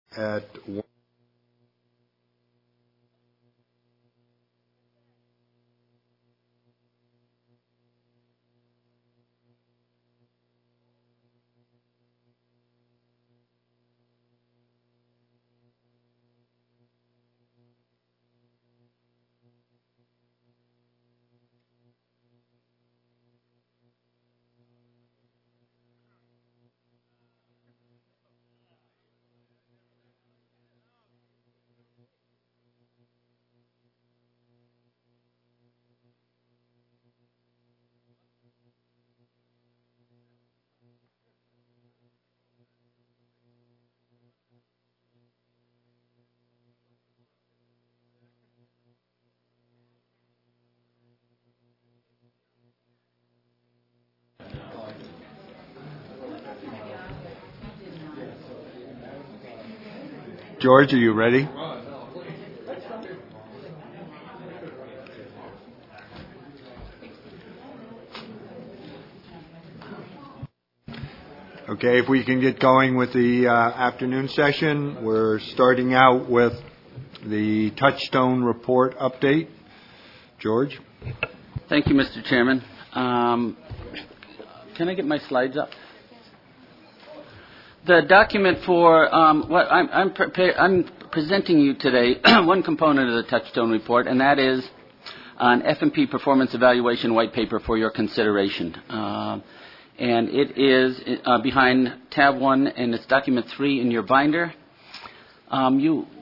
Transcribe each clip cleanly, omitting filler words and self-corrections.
at George, are you ready? Okay, if we can get going with the afternoon session, we're starting out with the Touchstone Report update. George? Thank you, Mr. Chairman. Can I get my slides up? The document for what I'm presenting you today, one component of the Touchstone Report, and that is an F&P performance evaluation white paper for your consideration. And it is behind tab 1, and it's document 3 in your binder. Now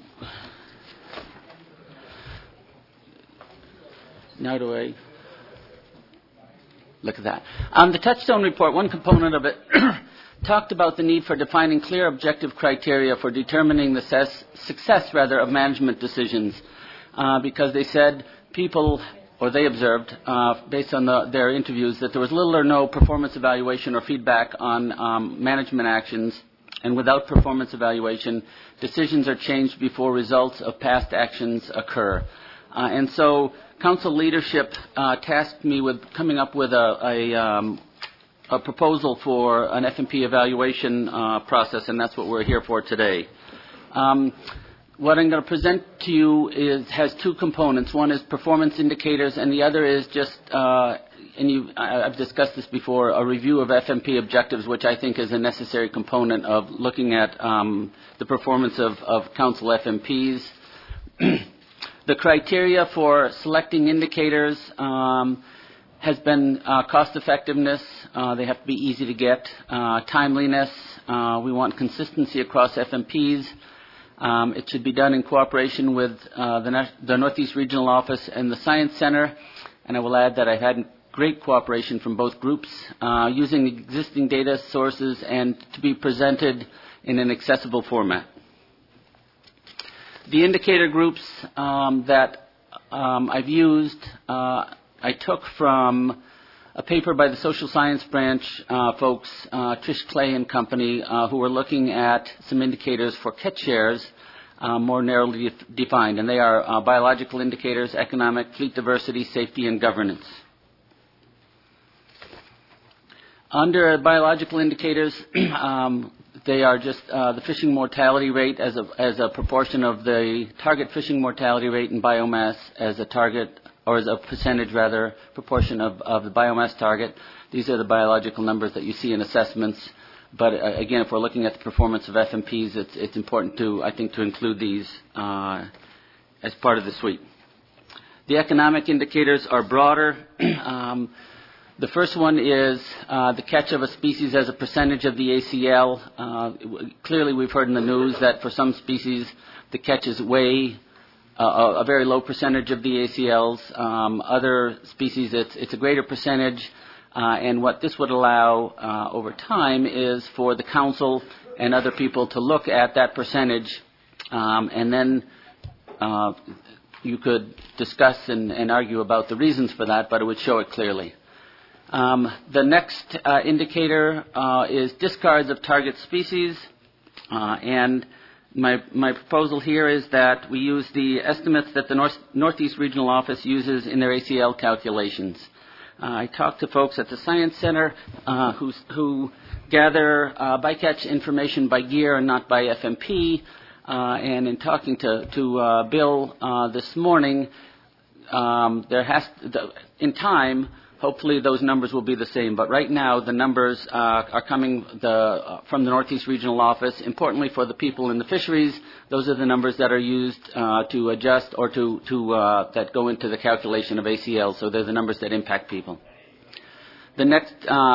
do I look at that? The Touchstone Report, one component of it talked about the need for defining clear objective criteria for determining the success of management decisions, because they said they observed, based on their interviews, that there was little or no performance evaluation or feedback on management actions, and without performance evaluation, decisions are changed before results of past actions occur. And so council leadership tasked me with coming up with a proposal for an F&P evaluation process, and that's what we're here for today. What I'm going to present to you has two components. One is performance indicators, and the other is just, I've discussed this before, a review of F&P objectives, which I think is a necessary component of looking at the performance of council F&Ps. The criteria for selecting indicators has been cost effectiveness. They have to be easy to get. Timeliness. We want consistency across F&Ps. It should be done in cooperation with the Northeast Regional Office and the Science Center. And I will add that I've had great cooperation from both groups, using existing data sources and to be presented in an accessible format. The indicator groups that I've used, I took from a paper by the Social Science Branch folks, Trish Clay and company, who were looking at some indicators for catch shares, more narrowly defined. And they are biological indicators, economic, fleet diversity, safety, and governance. Under biological indicators, they are just the fishing mortality rate as a proportion of the target fishing mortality rate in biomass as a target, or as a percentage rather, proportion of the biomass target. These are the biological numbers that you see in assessments. But again, if we're looking at the performance of F&Ps, it's important to include these as part of the suite. The economic indicators are broader. The first one is the catch of a species as a percentage of the ACL. Clearly, we've heard in the news that for some species, the catch is a very low percentage of the ACLs. Other species, it's a greater percentage. And what this would allow over time is for the council and other people to look at that percentage, and then you could discuss and argue about the reasons for that, but it would show it clearly. The next indicator is discards of target species, and my proposal here is that we use the estimates that the Northeast Regional Office uses in their ACL calculations. I talked to folks at the Science Center who gather bycatch information by year and not by F&P. And in talking to Bill this morning, in time, hopefully those numbers will be the same. But right now, the numbers are coming from the Northeast Regional Office. Importantly for the people in the fisheries, those are the numbers that are used to adjust or that go into the calculation of ACL. So they're the numbers that impact people. The next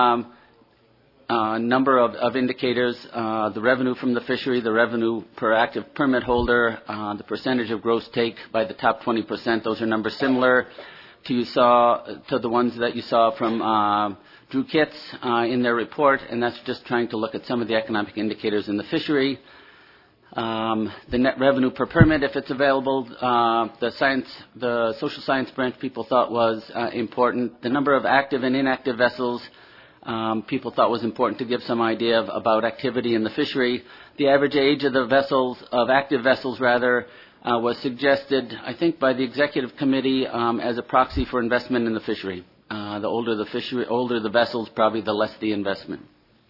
number of indicators, the revenue from the fishery, the revenue per active permit holder, the percentage of gross take by the top 20%. Those are numbers similar to the ones that you saw from Drew Kitts in their report, and that's just trying to look at some of the economic indicators in the fishery. The net revenue per permit, if it's available, the social science branch people thought was important. The number of active and inactive vessels people thought was important to give some idea about activity in the fishery. The average age of the vessels, of active vessels rather, was suggested, I think, by the executive committee as a proxy for investment in the fishery. The older the vessels, probably the less the investment.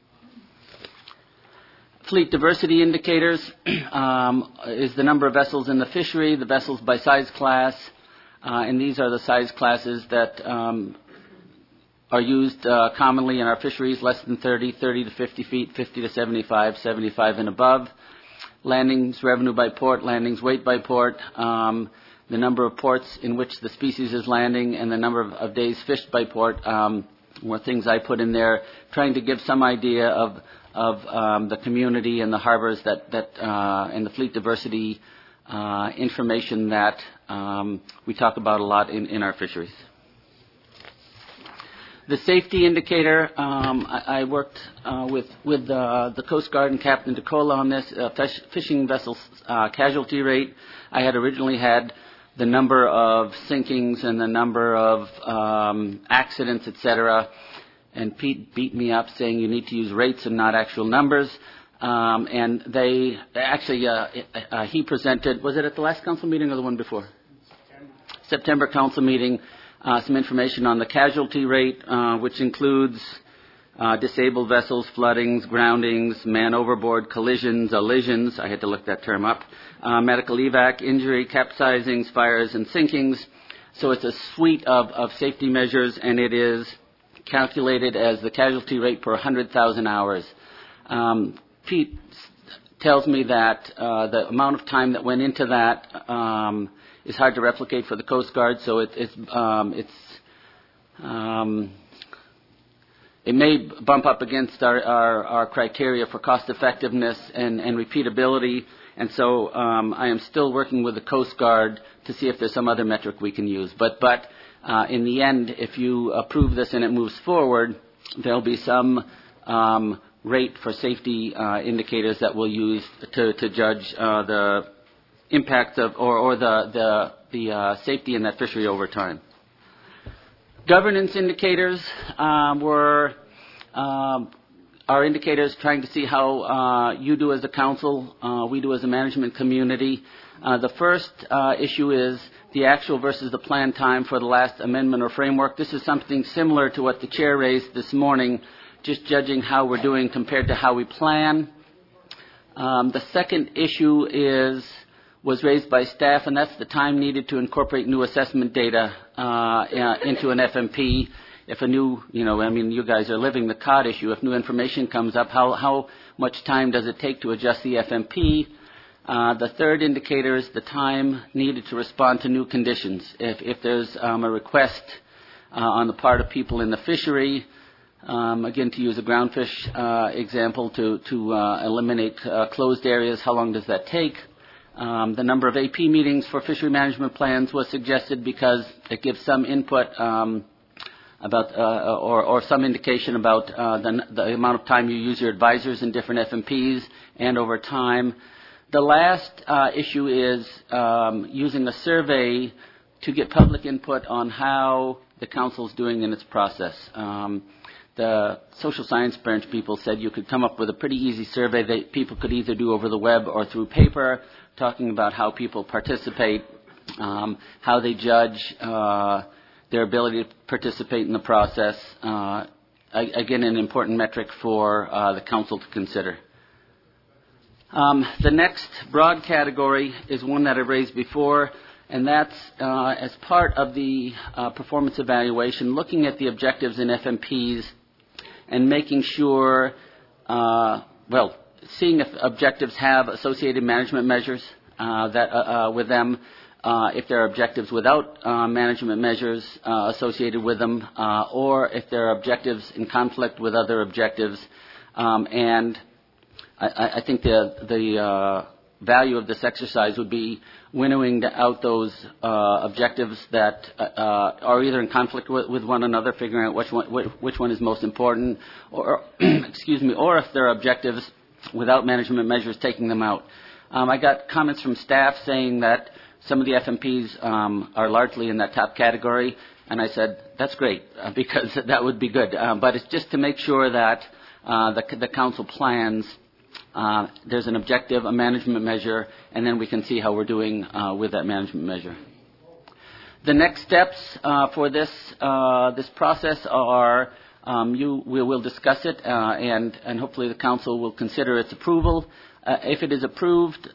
Fleet diversity indicators is the number of vessels in the fishery, the vessels by size class, and these are the size classes that are used commonly in our fisheries: less than 30, 30 to 50 feet, 50 to 75, 75 and above. Landings revenue by port, landings weight by port, the number of ports in which the species is landing, and the number of days fished by port were things I put in there, trying to give some idea of the community and the harbors and the fleet diversity information that we talk about a lot in our fisheries. The safety indicator, I worked with the Coast Guard and Captain DeCola on this, fishing vessel casualty rate. I had originally had the number of sinkings and the number of accidents, etc., and Pete beat me up saying you need to use rates and not actual numbers. And they actually, he presented, was it at the last council meeting or the one before? September council meeting. Some information on the casualty rate, which includes disabled vessels, floodings, groundings, man overboard, collisions, elisions, I had to look that term up, medical evac, injury, capsizings, fires, and sinkings. So it's a suite of safety measures, and it is calculated as the casualty rate per 100,000 hours. Pete tells me that the amount of time that went into that is hard to replicate for the Coast Guard, so it may bump up against our criteria for cost effectiveness and repeatability, and so I am still working with the Coast Guard to see if there's some other metric we can use. But in the end, if you approve this and it moves forward, there'll be some rate for safety indicators that we'll use to judge the impact of or the safety in that fishery over time. Governance indicators were our indicators trying to see how you do as a council, we do as a management community. The first issue is the actual versus the planned time for the last amendment or framework. This is something similar to what the chair raised this morning, just judging how we're doing compared to how we plan. The second issue was raised by staff, and that's the time needed to incorporate new assessment data into an FMP. If a new, you guys are living the cod issue. If new information comes up, how much time does it take to adjust the FMP? The third indicator is the time needed to respond to new conditions. If there's a request on the part of people in the fishery, again, to use a groundfish example, to eliminate closed areas, how long does that take? The number of AP meetings for fishery management plans was suggested because it gives some input about or some indication about the amount of time you use your advisors in different FMPs and over time. The last issue is using a survey to get public input on how the council is doing in its process. The social science branch people said you could come up with a pretty easy survey that people could either do over the web or through paper, talking about how people participate, how they judge their ability to participate in the process. Again, an important metric for the council to consider. The next broad category is one that I raised before, and that's as part of the performance evaluation, looking at the objectives in FMPs and making sure, seeing if objectives have associated management measures with them, if there are objectives without management measures associated with them, or if there are objectives in conflict with other objectives. And I think the value of this exercise would be winnowing out those objectives that are either in conflict with one another, figuring out which one is most important, or or if there are objectives without management measures, taking them out. I got comments from staff saying that some of the FMPs are largely in that top category, and I said, that's great, because that would be good. But it's just to make sure that the council plans, there's an objective, a management measure, and then we can see how we're doing with that management measure. The next steps for this process are we will discuss it, and hopefully the council will consider its approval. If it is approved,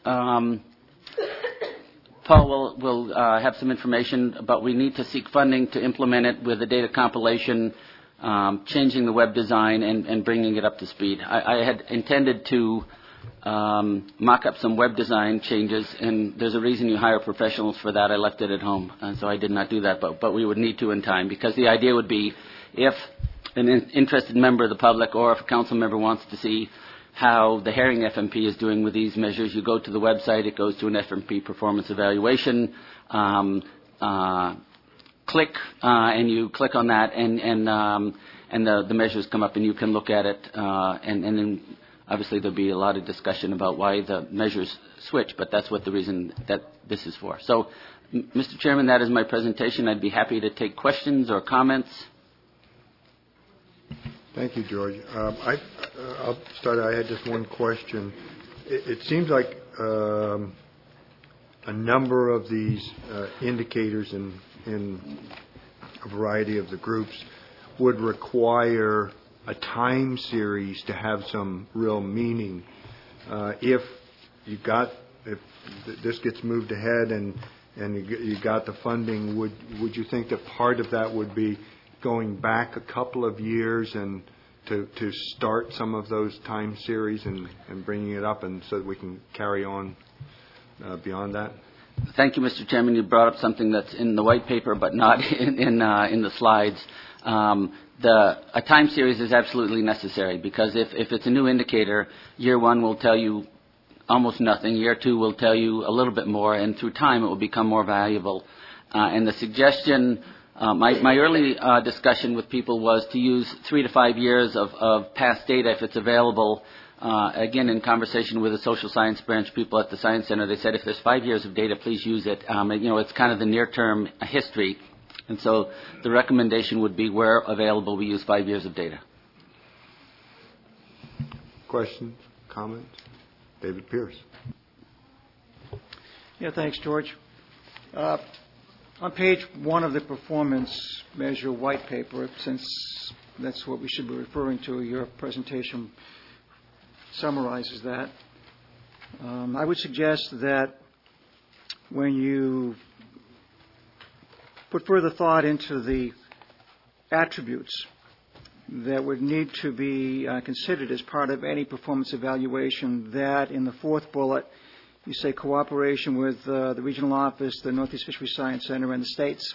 Paul will have some information, but we need to seek funding to implement it with the data compilation, changing the web design, and bringing it up to speed. I had intended to mock up some web design changes, and there's a reason you hire professionals for that. I left it at home, and so I did not do that, but we would need to in time, because the idea would be if an interested member of the public or if a council member wants to see how the Herring FMP is doing with these measures, you go to the website, it goes to an FMP performance evaluation, click, and you click on that, and the measures come up, and you can look at it, and then obviously there'll be a lot of discussion about why the measures switch, but that's what the reason that this is for. So, Mr. Chairman, that is my presentation. I'd be happy to take questions or comments. Thank you, George. I'll start. I had just one question. It seems like a number of these indicators in a variety of the groups would require a time series to have some real meaning. If this gets moved ahead and you got the funding, would you think that part of that would be going back a couple of years and to start some of those time series and bringing it up, and so that we can carry on beyond that? Thank you, Mr. Chairman. You brought up something that's in the white paper but not in the slides. A time series is absolutely necessary, because if it's a new indicator, year one will tell you almost nothing. Year two will tell you a little bit more, and through time it will become more valuable. And the suggestion, my early discussion with people was to use 3 to 5 years of past data if it's available. Again, in conversation with the social science branch people at the Science Center, they said if there's 5 years of data, please use it. It's kind of the near-term history. And so the recommendation would be, where available, we use 5 years of data. Questions, comments? David Pierce. Yeah, thanks, George. On page 1 of the performance measure white paper, since that's what we should be referring to, your presentation summarizes that. I would suggest that when you put further thought into the attributes that would need to be considered as part of any performance evaluation, that in the 4th bullet you say cooperation with the regional office, the Northeast Fisheries Science Center, and the states.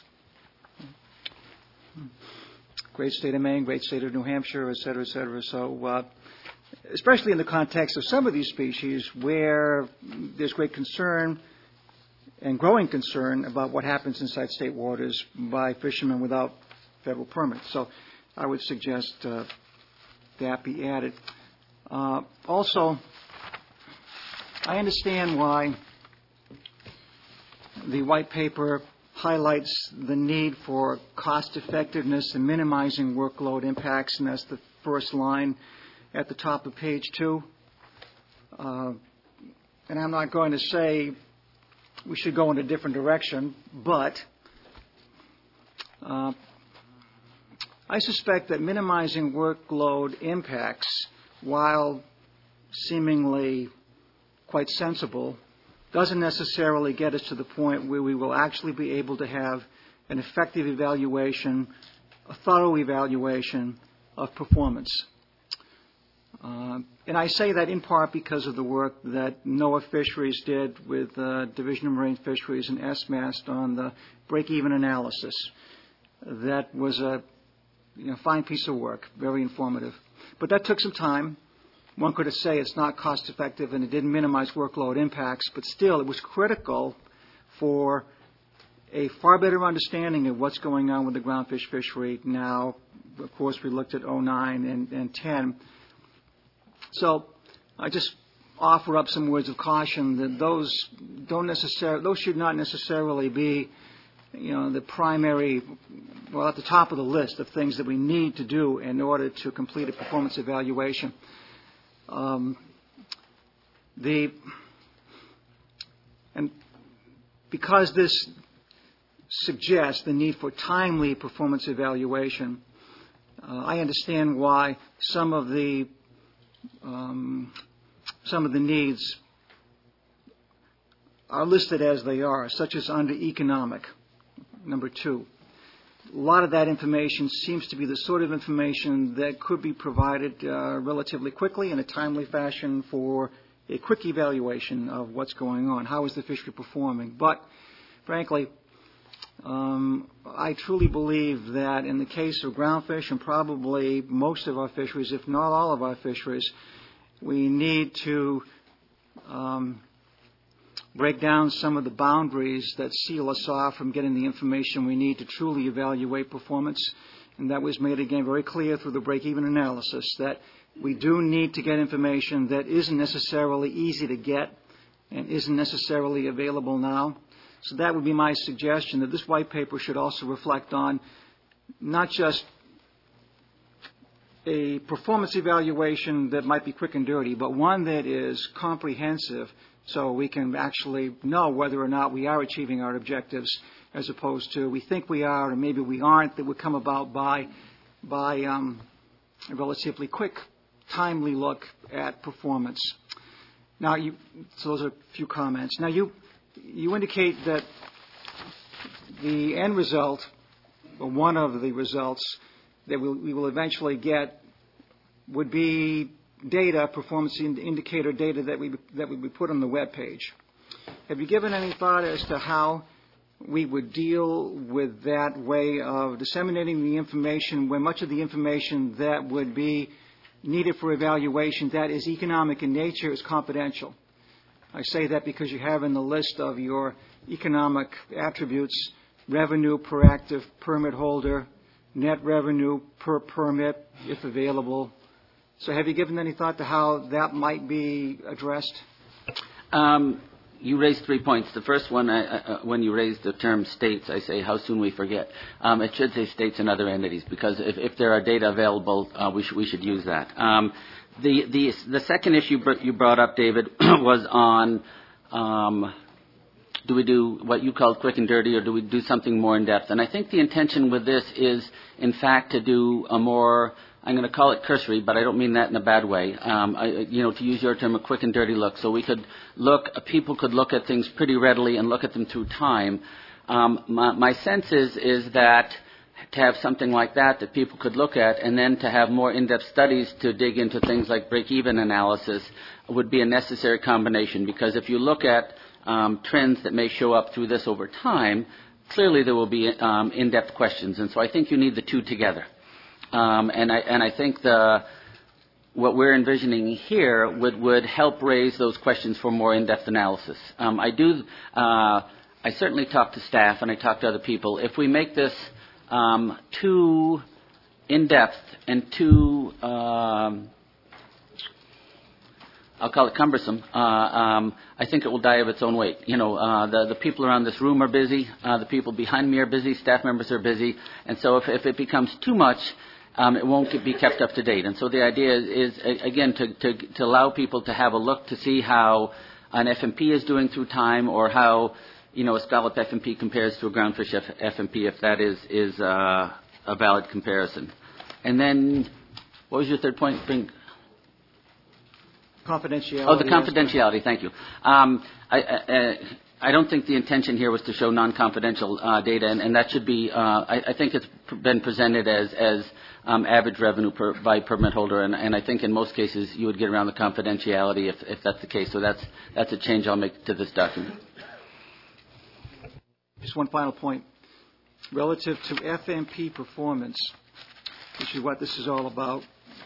Great state of Maine, great state of New Hampshire, et cetera, et cetera. So especially in the context of some of these species where there's great concern and growing concern about what happens inside state waters by fishermen without federal permits. So I would suggest that be added. Also, I understand why the white paper highlights the need for cost effectiveness and minimizing workload impacts, and that's the first line at the top of page 2. And I'm not going to say we should go in a different direction, but I suspect that minimizing workload impacts, while seemingly quite sensible, doesn't necessarily get us to the point where we will actually be able to have an effective evaluation, a thorough evaluation of performance. And I say that in part because of the work that NOAA Fisheries did with Division of Marine Fisheries and SMAST on the break-even analysis. That was a fine piece of work, very informative. But that took some time. One could say it's not cost-effective and it didn't minimize workload impacts, but still it was critical for a far better understanding of what's going on with the groundfish fishery now. Of course, we looked at 09 and 10. So I just offer up some words of caution that those should not necessarily be, the primary, at the top of the list of things that we need to do in order to complete a performance evaluation. And because this suggests the need for timely performance evaluation, I understand why some of the needs are listed as they are, such as under economic, number 2. A lot of that information seems to be the sort of information that could be provided relatively quickly in a timely fashion for a quick evaluation of what's going on. How is the fishery performing? But, frankly, I truly believe that in the case of groundfish and probably most of our fisheries, if not all of our fisheries, we need to break down some of the boundaries that seal us off from getting the information we need to truly evaluate performance. And that was made, again, very clear through the break-even analysis that we do need to get information that isn't necessarily easy to get and isn't necessarily available now. So that would be my suggestion, that this white paper should also reflect on not just a performance evaluation that might be quick and dirty, but one that is comprehensive so we can actually know whether or not we are achieving our objectives as opposed to we think we are or maybe we aren't, that would come about by a relatively quick, timely look at performance. Now, so those are a few comments. Now, you indicate that the end result, or one of the results that we will eventually get would be data, performance indicator data that we put on the web page. Have you given any thought as to how we would deal with that way of disseminating the information when much of the information that would be needed for evaluation that is economic in nature is confidential? I say that because you have in the list of your economic attributes revenue per active permit holder, net revenue per permit, if available. So have you given any thought to how that might be addressed? You raised 3 points. The first one, when you raised the term states, I say, how soon we forget. It should say states and other entities, because if there are data available, we should use that. The second issue you brought up, David, was on do we do what you called quick and dirty, or do we do something more in depth? And I think the intention with this is, in fact, to do a more, I'm going to call it cursory, but I don't mean that in a bad way. To use your term, a quick and dirty look. So we could people could look at things pretty readily and look at them through time. My sense is that to have something like that people could look at, and then to have more in-depth studies to dig into things like break-even analysis would be a necessary combination. Because if you look at trends that may show up through this over time, clearly there will be in-depth questions. And so I think you need the two together. And I think what we're envisioning here would help raise those questions for more in-depth analysis. I certainly talk to staff and I talk to other people. If we make this too in-depth and too, I'll call it cumbersome, I think it will die of its own weight. The people around this room are busy, the people behind me are busy, staff members are busy, and so if it becomes too much, it won't be kept up to date. And so the idea is again, to allow people to have a look to see how an FMP is doing through time, or how, a scallop FMP compares to a groundfish FMP, if that is a valid comparison. And then, what was your third point? confidentiality. Oh, the confidentiality. Thank you. I don't think the intention here was to show non-confidential data, and that should be. I think it's been presented as average revenue by permit holder, and I think in most cases you would get around the confidentiality if that's the case. So that's a change I'll make to this document. Just one final point. Relative to FMP performance, which is what this is all about,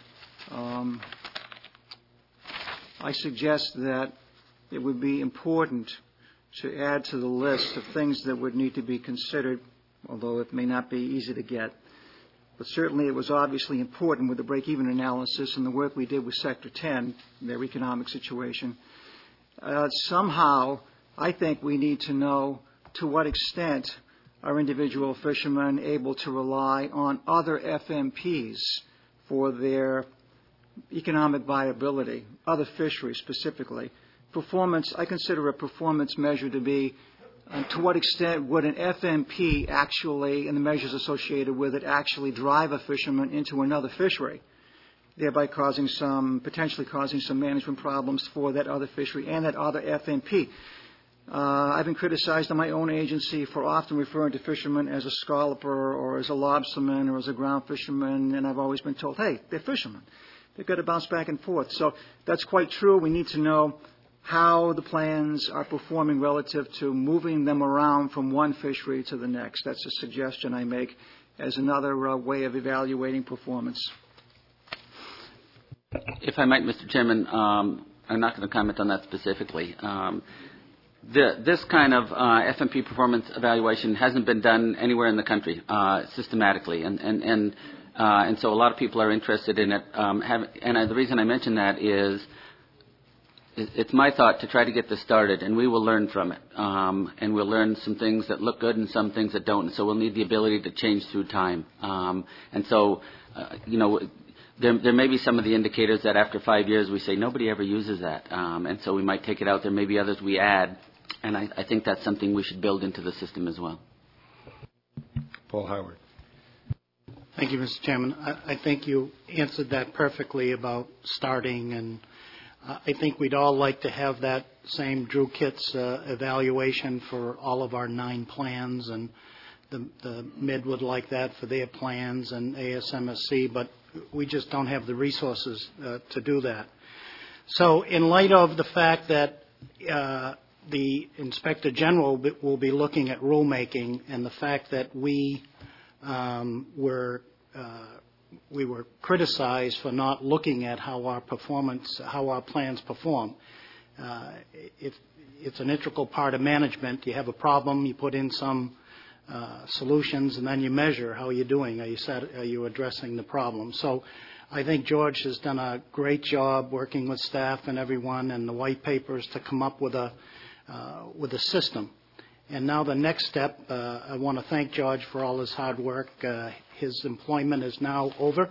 I suggest that it would be important to add to the list of things that would need to be considered, although it may not be easy to get. But certainly it was obviously important with the break-even analysis and the work we did with Sector 10, their economic situation. Somehow, I think we need to know to what extent are individual fishermen able to rely on other FMPs for their economic viability, other fisheries specifically. Performance, I consider a performance measure to be to what extent would an FMP actually, and the measures associated with it, actually drive a fisherman into another fishery, thereby potentially causing some management problems for that other fishery and that other FMP. I've been criticized on my own agency for often referring to fishermen as a scalloper or as a lobsterman or as a ground fisherman, and I've always been told, hey, they're fishermen. They've got to bounce back and forth. So that's quite true. We need to know how the plans are performing relative to moving them around from one fishery to the next. That's a suggestion I make as another way of evaluating performance. If I might, Mr. Chairman, I'm not going to comment on that specifically. This kind of FMP performance evaluation hasn't been done anywhere in the country systematically, and so a lot of people are interested in it. The reason I mention that is it's my thought to try to get this started, and we will learn from it. And we'll learn some things that look good and some things that don't. And so we'll need the ability to change through time. There may be some of the indicators that after 5 years we say nobody ever uses that. And so we might take it out. There may be others we add. And I think that's something we should build into the system as well. Paul Howard. Thank you, Mr. Chairman. I think you answered that perfectly about starting, and I think we'd all like to have that same Drew Kitts evaluation for all of our 9 plans, and the MID would like that for their plans and ASMSC, but we just don't have the resources to do that. So in light of the fact that the Inspector General will be looking at rulemaking, and the fact that we were criticized for not looking at how our plans perform. It's an integral part of management. You have a problem, you put in some solutions, and then you measure how you're doing. Are you addressing the problem? So I think George has done a great job working with staff and everyone and the white papers to come up with a system. And now the next step, I want to thank George for all his hard work. His employment is now over.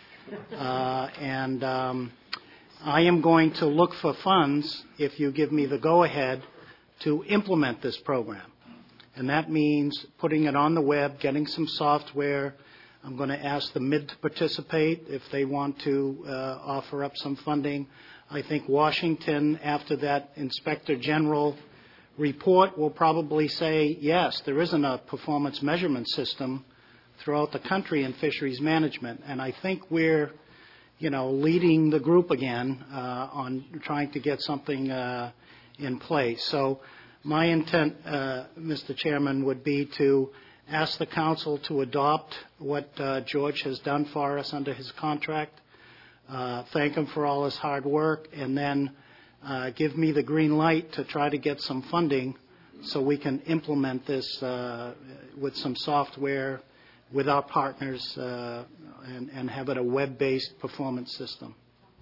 And I am going to look for funds, if you give me the go-ahead, to implement this program. And that means putting it on the web, getting some software. I'm going to ask the MID to participate if they want to offer up some funding. I think Washington, after that Inspector General report, will probably say, yes, there isn't a performance measurement system throughout the country in fisheries management. And I think we're, leading the group again on trying to get something in place. So my intent, Mr. Chairman, would be to ask the Council to adopt what George has done for us under his contract, thank him for all his hard work, and then give me the green light to try to get some funding so we can implement this with some software with our partners and have it a web-based performance system.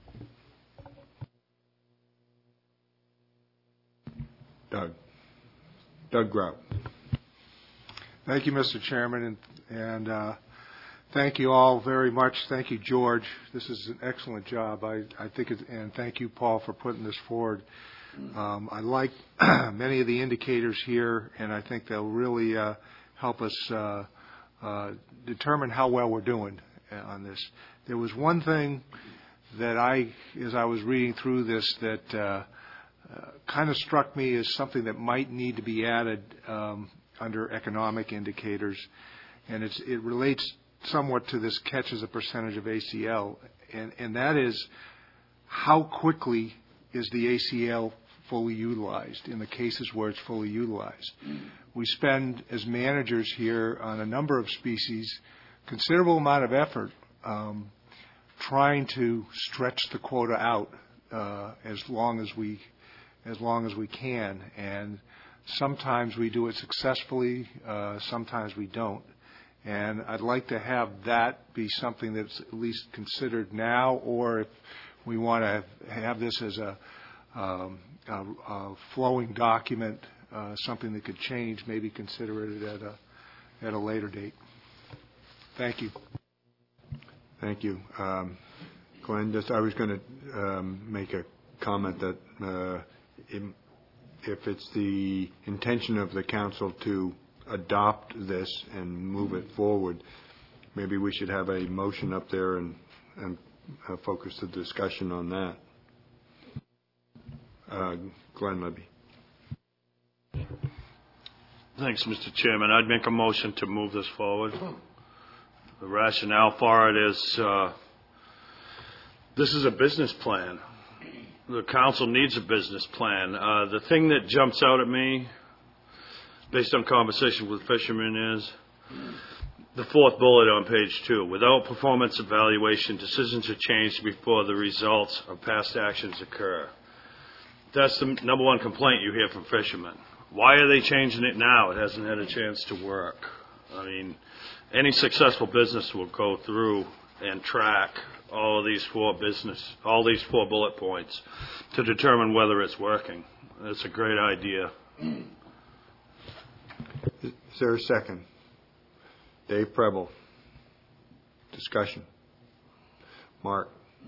Doug Grout. Thank you, Mr. Chairman, and thank you all very much. Thank you, George. This is an excellent job. I think, and thank you, Paul, for putting this forward. I like many of the indicators here, and I think they'll really help us determine how well we're doing on this. There was one thing that as I was reading through this, that kind of struck me as something that might need to be added under economic indicators, and it relates somewhat to this catch as a percentage of ACL, and that is how quickly is the ACL fully utilized in the cases where it's fully utilized. We spend, as managers here on a number of species, considerable amount of effort trying to stretch the quota out as long as we can, and sometimes we do it successfully, sometimes we don't. And I'd like to have that be something that's at least considered now, or if we want to have this as a flowing document, something that could change, maybe consider it at a later date. Thank you. Thank you. Glenn, I was going to make a comment that if it's the intention of the council to adopt this and move it forward, maybe we should have a motion up there and focus the discussion on that. Glenn Libby. Thanks, Mr. Chairman. I'd make a motion to move this forward. The rationale for it is this is a business plan. The council needs a business plan. The thing that jumps out at me, based on conversation with fishermen, is the fourth bullet on page 2. Without performance evaluation, decisions are changed before the results of past actions occur. That's the number one complaint you hear from fishermen. Why are they changing it now? It hasn't had a chance to work. I mean, any successful business will go through and track all these four bullet points to determine whether it's working. That's a great idea. Is there a second? Dave Preble. Discussion. Mark.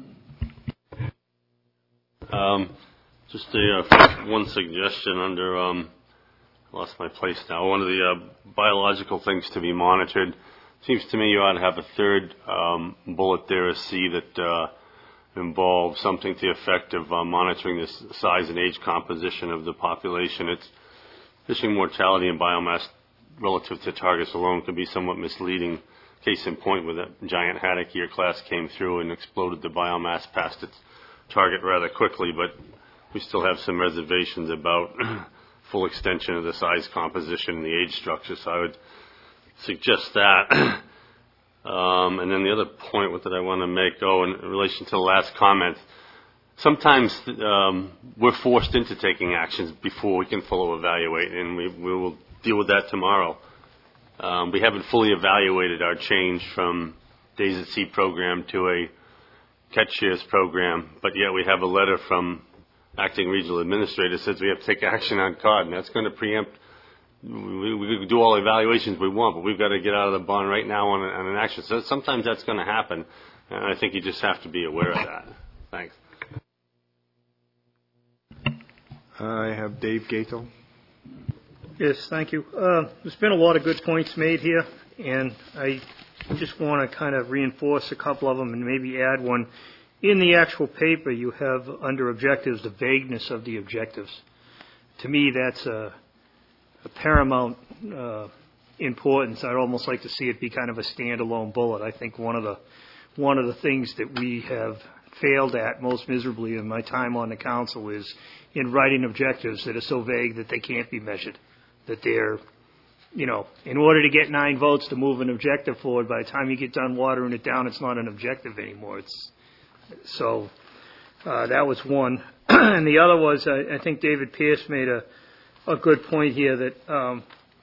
Just one suggestion under, I lost my place now, one of the biological things to be monitored. Seems to me you ought to have a third bullet there, a C, that involves something to the effect of monitoring the size and age composition of the population. It's fishing mortality and biomass relative to targets alone can be somewhat misleading. Case in point, where that giant haddock year class came through and exploded the biomass past its target rather quickly, but we still have some reservations about full extension of the size composition and the age structure, so I would suggest that. And then the other point that I want to make, in relation to the last comment, sometimes we're forced into taking actions before we can fully evaluate, and we will deal with that tomorrow. We haven't fully evaluated our change from Days at Sea program to a catch shares program, but yet we have a letter from acting regional administrator that says we have to take action on cod, and that's going to preempt. We can do all the evaluations we want, but we've got to get out of the bond right now on an action. So sometimes that's going to happen, and I think you just have to be aware of that. Thanks. I have Dave Gaethel. Yes, thank you. There's been a lot of good points made here, and I just want to kind of reinforce a couple of them and maybe add one. In the actual paper, you have under objectives the vagueness of the objectives. To me, that's a paramount importance. I'd almost like to see it be kind of a standalone bullet. I think one of the things that we have failed at most miserably in my time on the council is in writing objectives that are so vague that they can't be measured. That they're, in order to get 9 votes to move an objective forward, by the time you get done watering it down, it's not an objective anymore. So that was one. And the other was, I think David Pierce made a good point here that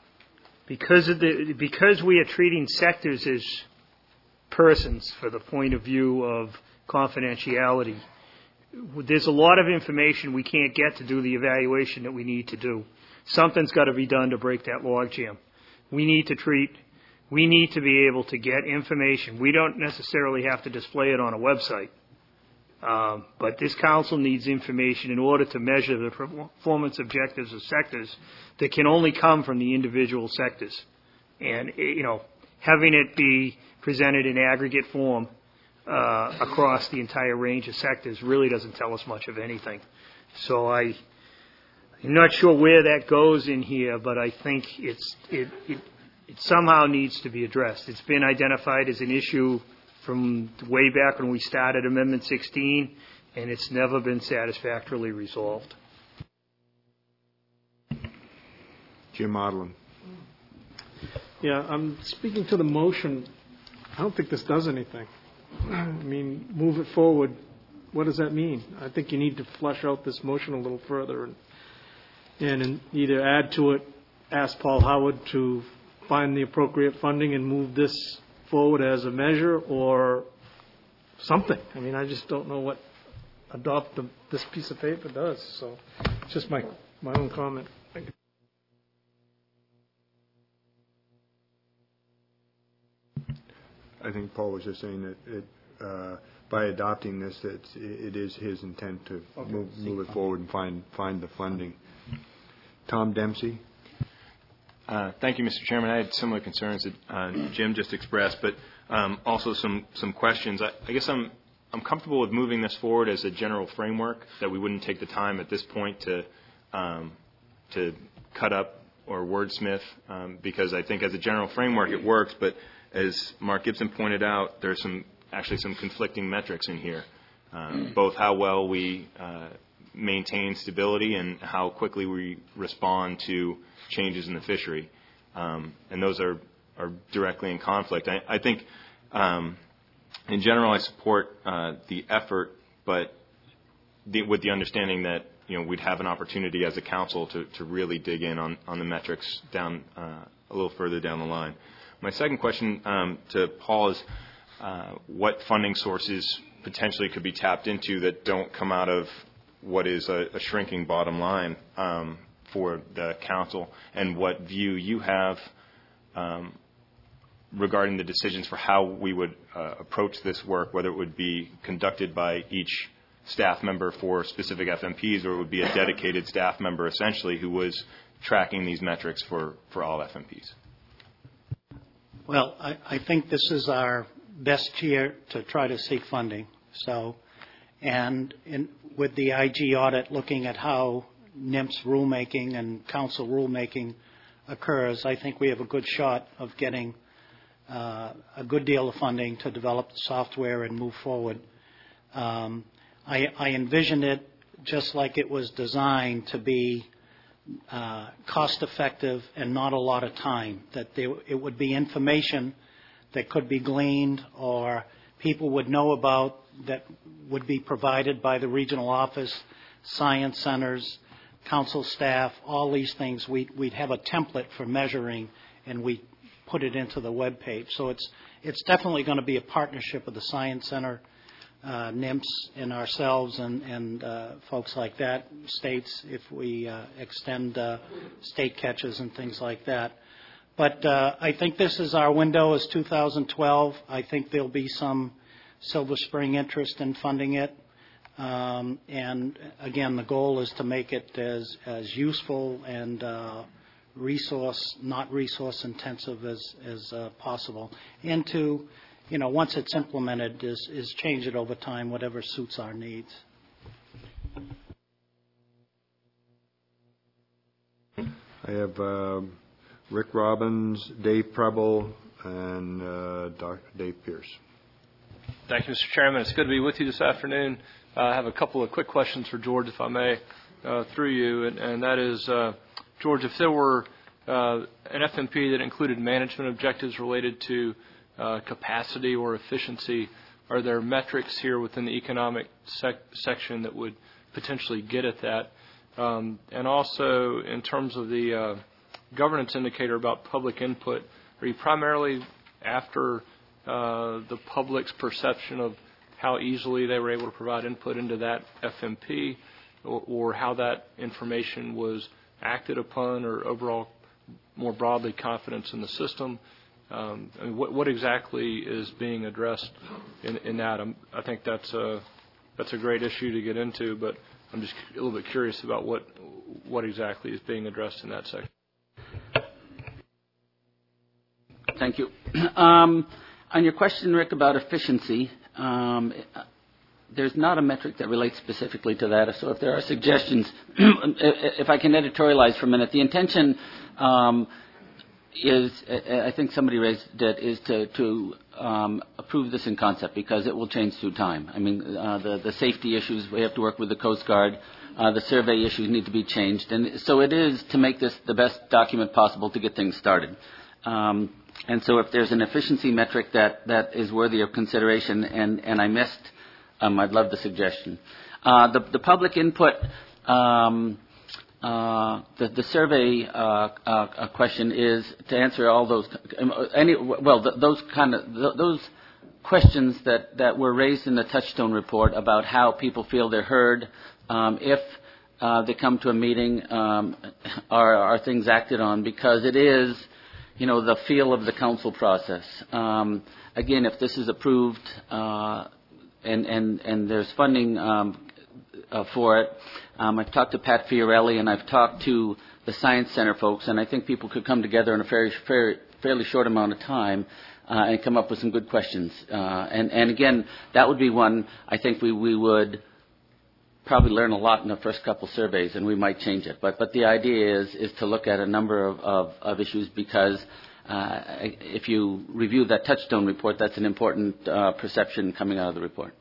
because we are treating sectors as persons for the point of view of confidentiality, there's a lot of information we can't get to do the evaluation that we need to do. Something's got to be done to break that logjam. We need to be able to get information. We don't necessarily have to display it on a website. But this council needs information in order to measure the performance objectives of sectors that can only come from the individual sectors. And, having it be presented in aggregate form across the entire range of sectors really doesn't tell us much of anything. So I'm not sure where that goes in here, but I think it somehow needs to be addressed. It's been identified as an issue from way back when we started Amendment 16, and it's never been satisfactorily resolved. Jim Odlin. Yeah, I'm speaking to the motion. I don't think this does anything. I mean, move it forward. What does that mean? I think you need to flesh out this motion a little further and either add to it, ask Paul Howard to find the appropriate funding and move this forward as a measure or something. I mean, I just don't know what this piece of paper does. So it's just my own comment. I think Paul was just saying that by adopting this, it is his intent to move it forward and find the funding. Tom Dempsey. Thank you, Mr. Chairman. I had similar concerns that Jim just expressed, but also some questions. I guess I'm comfortable with moving this forward as a general framework, that we wouldn't take the time at this point to cut up or wordsmith, because I think as a general framework it works, but as Mark Gibson pointed out, there's actually some conflicting metrics in here, both how well we maintain stability and how quickly we respond to changes in the fishery. And those are directly in conflict. I think in general I support the effort, but with the understanding that we'd have an opportunity as a council to really dig in on the metrics down a little further down the line. My second question to Paul is what funding sources potentially could be tapped into that don't come out of what is a shrinking bottom line for the council, and what view you have regarding the decisions for how we would approach this work, whether it would be conducted by each staff member for specific FMPs, or it would be a dedicated staff member essentially who was tracking these metrics for all FMPs. Well, I think this is our best year to try to seek funding. So, and with the IG audit looking at how NIMS rulemaking and council rulemaking occurs, I think we have a good shot of getting a good deal of funding to develop the software and move forward. I envision it just like it was designed to be cost effective and not a lot of time, that it would be information that could be gleaned or people would know about that would be provided by the regional office, science centers, council staff, all these things. We'd have a template for measuring, and we put it into the web page. So it's definitely going to be a partnership with the Science Center, NIMS, and ourselves, and folks like that, states, if we extend state catches and things like that. But I think this is our window as 2012. I think there'll be some Silver Spring interest in funding it. And again, the goal is to make it as useful and not resource intensive as possible. And to, once it's implemented, is change it over time, whatever suits our needs. I have Rick Robbins, Dave Preble, and Dr. Dave Pierce. Thank you, Mr. Chairman. It's good to be with you this afternoon. I have a couple of quick questions for George, if I may, through you, and that is, George, if there were an FMP that included management objectives related to capacity or efficiency, are there metrics here within the economic section that would potentially get at that? And also, in terms of the governance indicator about public input, are you primarily after the public's perception of how easily they were able to provide input into that FMP, or how that information was acted upon, or overall, more broadly, confidence in the system? I mean, what exactly is being addressed in that? I think that's a great issue to get into, but I'm just a little bit curious about what exactly is being addressed in that section. Thank you. On your question, Rick, about efficiency, there's not a metric that relates specifically to that. So if there are suggestions, if I can editorialize for a minute, the intention is, I think somebody raised it, is to approve this in concept because it will change through time. I mean, the safety issues, we have to work with the Coast Guard. The survey issues need to be changed. And so it is to make this the best document possible to get things started. And so if there's an efficiency metric that is worthy of consideration and I missed, I'd love the suggestion. The public input, the survey question is to answer all those those questions that were raised in the Touchstone report about how people feel they're heard, if they come to a meeting, are things acted on, because it is, the feel of the council process. Again, if this is approved and there's funding for it, I've talked to Pat Fiorelli and I've talked to the Science Center folks, and I think people could come together in a fairly short amount of time and come up with some good questions. And again, that would be one I think we would probably learn a lot in the first couple surveys, and we might change it. But the idea is to look at a number of issues, because if you review that Touchstone report, that's an important perception coming out of the report.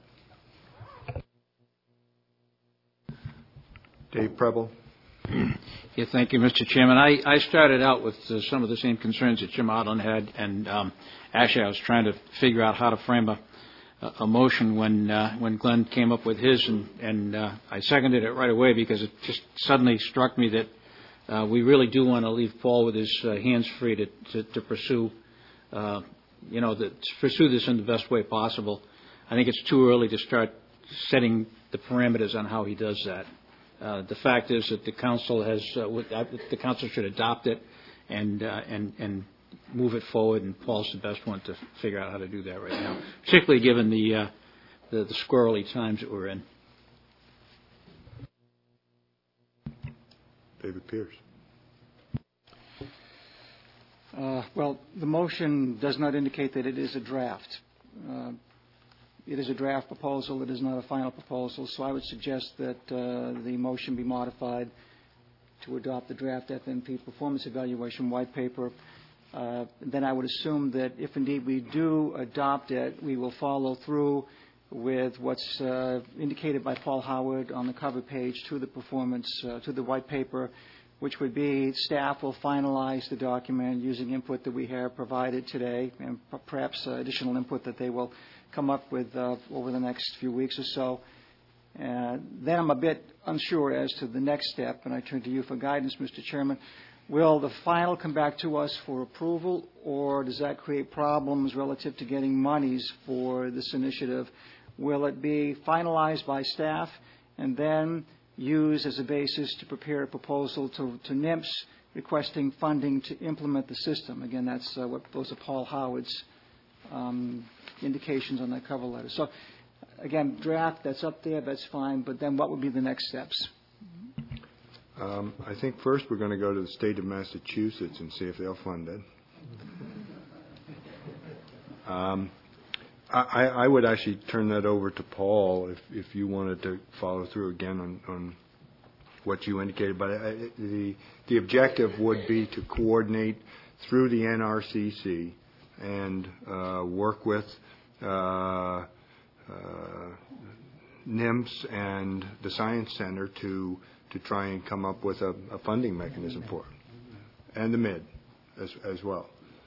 Dave Preble. Yeah, thank you, Mr. Chairman. I started out with some of the same concerns that Jim Odland had, and actually I was trying to figure out how to frame a motion when Glenn came up with his, and I seconded it right away because it just suddenly struck me that we really do want to leave Paul with his hands free to pursue, to pursue this in the best way possible. I think it's too early to start setting the parameters on how he does that. The fact is that the council should adopt it and move it forward, and Paul's the best one to figure out how to do that right now, particularly given the squirrely times that we're in. David Pierce. Well, the motion does not indicate that it is a draft. It is a draft proposal. It is not a final proposal. So I would suggest that the motion be modified to adopt the draft FNP performance evaluation white paper. Then I would assume that if indeed we do adopt it, we will follow through with what's indicated by Paul Howard on the cover page to the performance, to the white paper, which would be staff will finalize the document using input that we have provided today, and perhaps additional input that they will come up with over the next few weeks or so. Then I'm a bit unsure as to the next step, and I turn to you for guidance, Mr. Chairman. Will the final come back to us for approval, or does that create problems relative to getting monies for this initiative? Will it be finalized by staff and then used as a basis to prepare a proposal to NIMS requesting funding to implement the system? Again, that's what those are Paul Howard's indications on that cover letter. So, again, draft, that's up there, that's fine, but then what would be the next steps? I think first we're going to go to the state of Massachusetts and see if they'll fund it. I would actually turn that over to Paul if you wanted to follow through again on what you indicated. But the objective would be to coordinate through the NRCC and work with NIMS and the Science Center to try and come up with a funding mechanism for it, and the MID as well.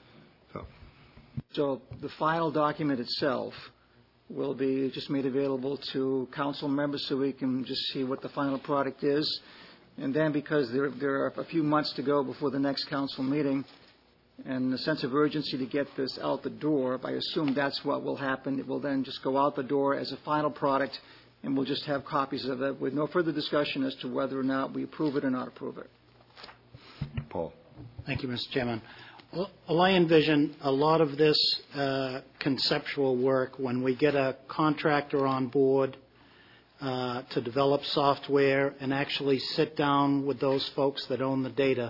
So the final document itself will be just made available to council members so we can just see what the final product is. And then, because there are a few months to go before the next council meeting and a sense of urgency to get this out the door, I assume that's what will happen. It will then just go out the door as a final product, and we'll just have copies of it with no further discussion as to whether or not we approve it or not approve it. Paul. Thank you, Mr. Chairman. Well, I envision a lot of this conceptual work when we get a contractor on board to develop software and actually sit down with those folks that own the data.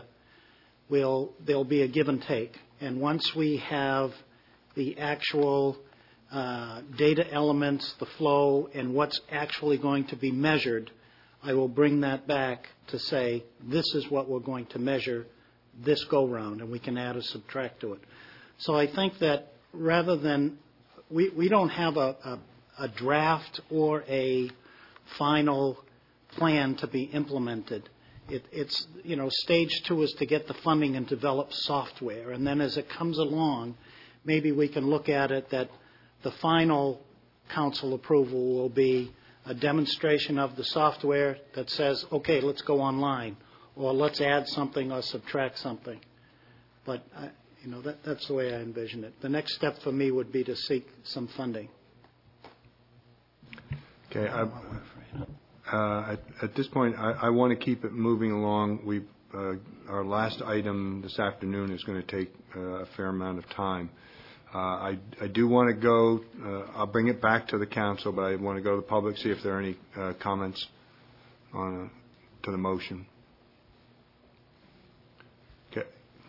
There'll be a give and take. And once we have the actual data elements, the flow, and what's actually going to be measured, I will bring that back to say, this is what we're going to measure this go-round, and we can add or subtract to it. So I think that rather than, we don't have a draft or a final plan to be implemented. It's, stage 2 is to get the funding and develop software. And then as it comes along, maybe we can look at it that the final council approval will be a demonstration of the software that says, okay, let's go online, or let's add something or subtract something. But, that's the way I envision it. The next step for me would be to seek some funding. Okay. At this point, I want to keep it moving along. Our last item this afternoon is going to take a fair amount of time. I do want to go, I'll bring it back to the council, but I want to go to the public, see if there are any comments to the motion. Okay.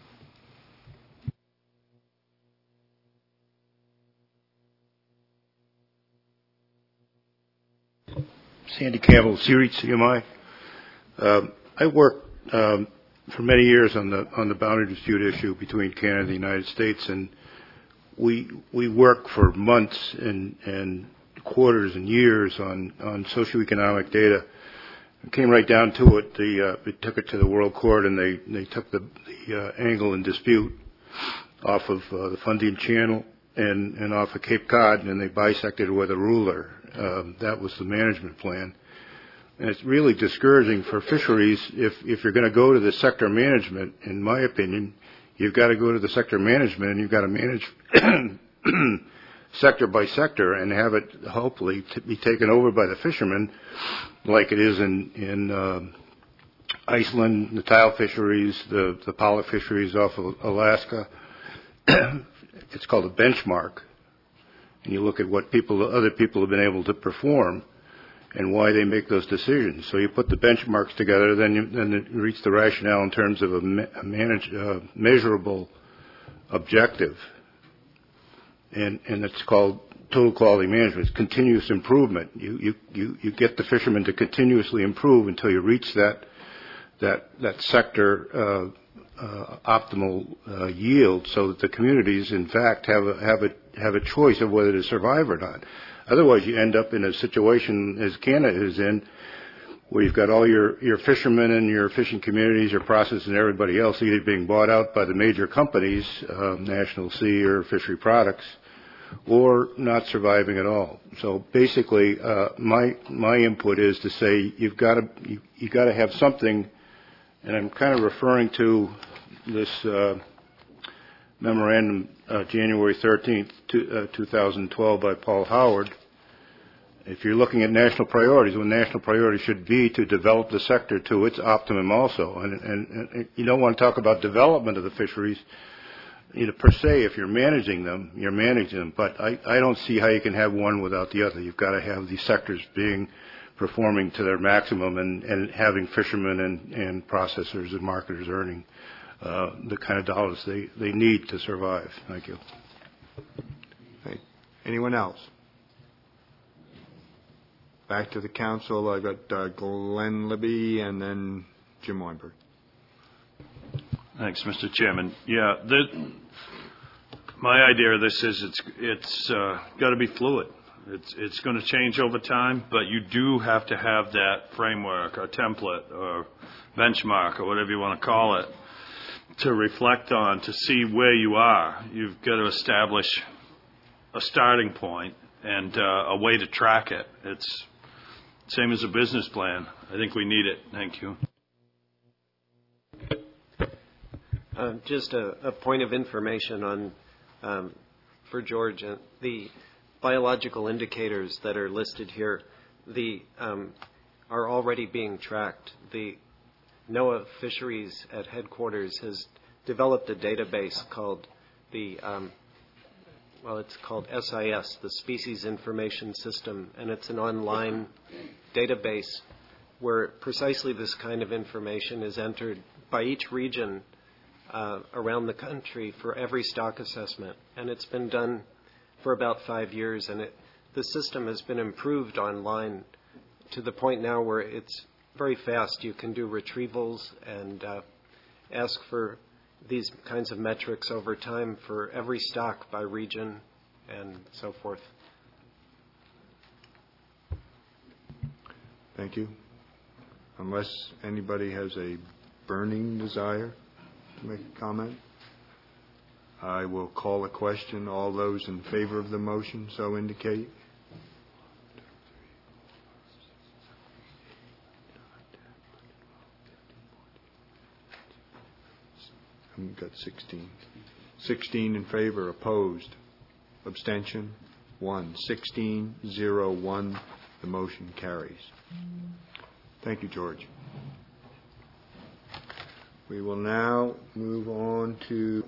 Sandy Campbell, Series CMI. I worked for many years on the boundary dispute issue between Canada and the United States, and we worked for months and quarters and years on socioeconomic data. It came right down to it. They took it to the World Court, and they took the angle and dispute off of the Fundian Channel and off of Cape Cod, and they bisected it with a ruler. That was the management plan. And it's really discouraging for fisheries if you're going to go to the sector management, in my opinion. You've got to go to the sector management, and you've got to manage sector by sector and have it hopefully to be taken over by the fishermen, like it is in Iceland, the tile fisheries, the pollock fisheries off of Alaska. It's called a benchmark, and you look at what other people have been able to perform and why they make those decisions. So you put the benchmarks together, then you reach the rationale in terms of a measurable objective. And it's called total quality management. It's continuous improvement. You get the fishermen to continuously improve until you reach that sector optimal yield, so that the communities, in fact, have a choice of whether to survive or not. Otherwise, you end up in a situation, as Canada is in, where you've got all your fishermen and your fishing communities, your processors, and everybody else either being bought out by the major companies, National Sea or Fishery Products, or not surviving at all. So basically, my input is to say you've got to have something, and I'm kind of referring to this memorandum, January 13th, 2012, by Paul Howard. If you're looking at national priorities, well, national priority should be to develop the sector to its optimum also. And you don't want to talk about development of the fisheries, per se. If you're managing them, you're managing them. But I don't see how you can have one without the other. You've got to have these sectors performing to their maximum and having fishermen and processors and marketers earning the kind of dollars they need to survive. Thank you. Okay. Anyone else? Back to the council. I got Glenn Libby and then Jim Weinberg. Thanks, Mr. Chairman. Yeah, my idea of this is it's got to be fluid. It's going to change over time, but you do have to have that framework or template or benchmark or whatever you want to call it to reflect on, to see where you are. You've got to establish a starting point and a way to track it. It's same as a business plan. I think we need it. Thank you. Just a point of information on for George. The biological indicators that are listed here, are already being tracked. The NOAA Fisheries at headquarters has developed a database called it's called SIS, the Species Information System, and it's an online database where precisely this kind of information is entered by each region around the country for every stock assessment. And it's been done for about 5 years, and the system has been improved online to the point now where it's very fast. You can do retrievals and ask for these kinds of metrics over time for every stock by region and so forth. Thank you. Unless anybody has a burning desire to make a comment, I will call a question. All those in favor of the motion so indicate. I've got 16. 16 in favor, opposed, abstention, 1. 16-0-1, the motion carries. Thank you, George. We will now move on to